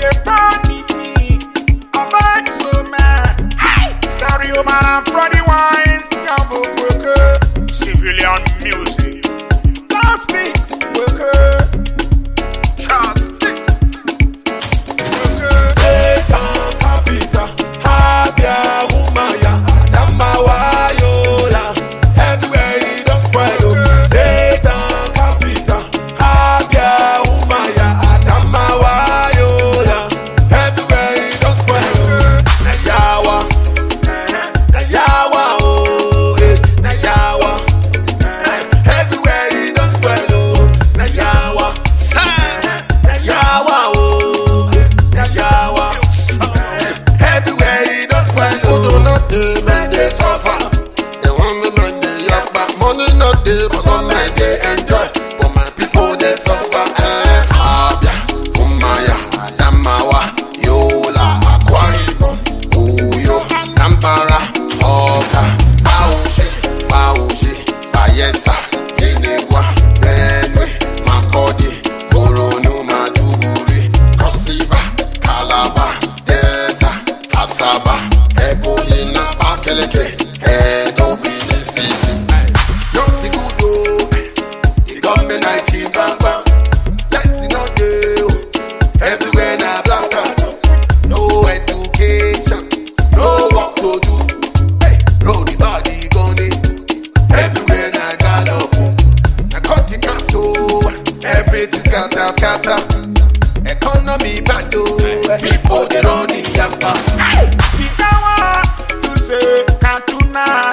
Stereo man and Freddy Wines, Gavo Worker, civilian music, last beats, worker, chart beats, worker. Eta kapita, habia umaya, adamawa yola, everywhere he don't spread. Eta kapita, habia umaya, adamawa yola, everywhere he don't spread. Nayawa. Nayawa, oh, Nayawa. Everywhere he don't spread, oh, Nayawa. Nayawa, oh, Nayawa. Everywhere he don't spread, oh. Do not dey, man, they suffer. They want me, man, they yap, but money not dey, but on my they enjoy. But my people, they suffer. Abia, Umaya, Adamawa, Yola, Akwa Ibom, Uyo, Nampara. Oka, Bauchi, Bayelsa, Eneguа, Benue, Makurdi, Borno, Maiduguri, Cross River, Calabar, Delta, Asaba, Ebonyi, Abakaliki, Edo, Benin City. Nothing good, oh, the government I see bang. Let's not do everywhere na black out. No education, no work to do. Roll the body gone everywhere na gallop. Na country castle, everything scatter. Economy bad oh, people they run in yapa. Chicawa, you say Kantuna,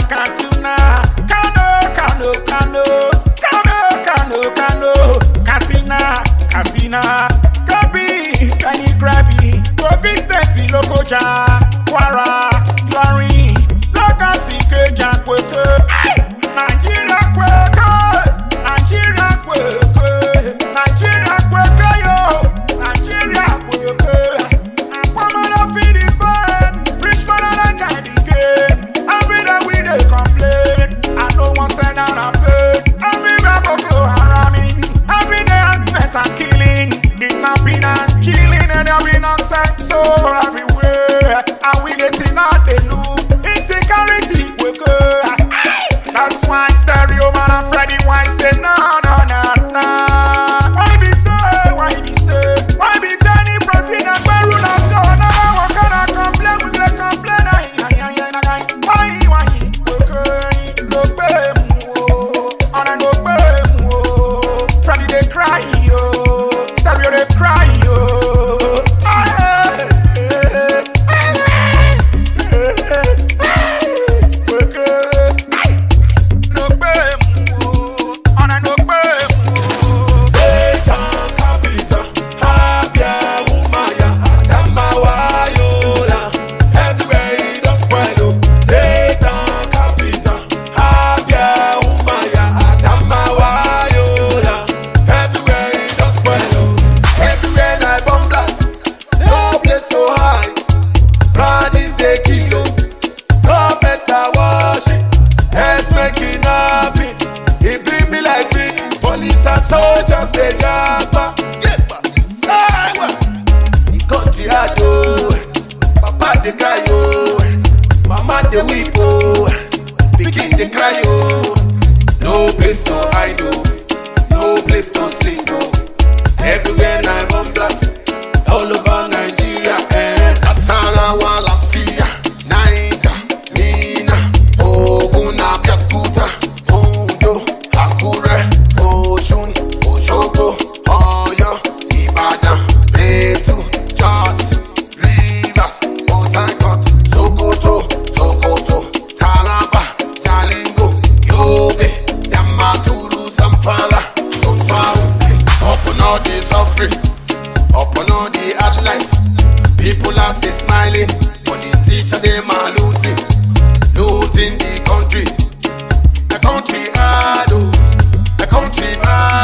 Kano, Casina, Gabi, Penny Grabby, Gogi Tenti, Lokoja, Kwara, Glory, Legacy, Kejan, Kweke, Nigeria Kweke, yo, Nigeria Kweke, Aquamana feed the burn, rich man and I can't again. Every day we dey complain, I no one send out a pay. Every day Boko Haram, every day mess and killing, kidnapping and killing, and there be nonsense so everywhere. And we dey see not the loop, insecurity worker. That's why Stereo man and Freddy Wines say no. Why be say? Why be Johnny Protein and Peru not gone? Now one gonna complain, we gonna complain. Why? Okay, no pay, on a no pay, Freddy they cry, yo. Stereo they cry, yo. Soldiers they japa, the country hard oh, Papa they cry oh, Mama they weep oh, pikin they cry oh. No place to hide oh, no place to sleep oh. Everywhere na bomb blast, all over Nigeria Nasarawa, Lafia, Naija, Mina, Ogun, Abeokuta, Ondo, Akure, Osun, Osogbo, Oyo, Ibadan, Plateau, Jos, Rivers, Port Harcourt, Sokoto, Taraba, Jalingo, Yobe, Damaturu, Zamfara, Gonfao. Upon all the suffering, upon all the hard life, people are still smiling. Politicians them are looting the country. The country hard, oh, the country bad.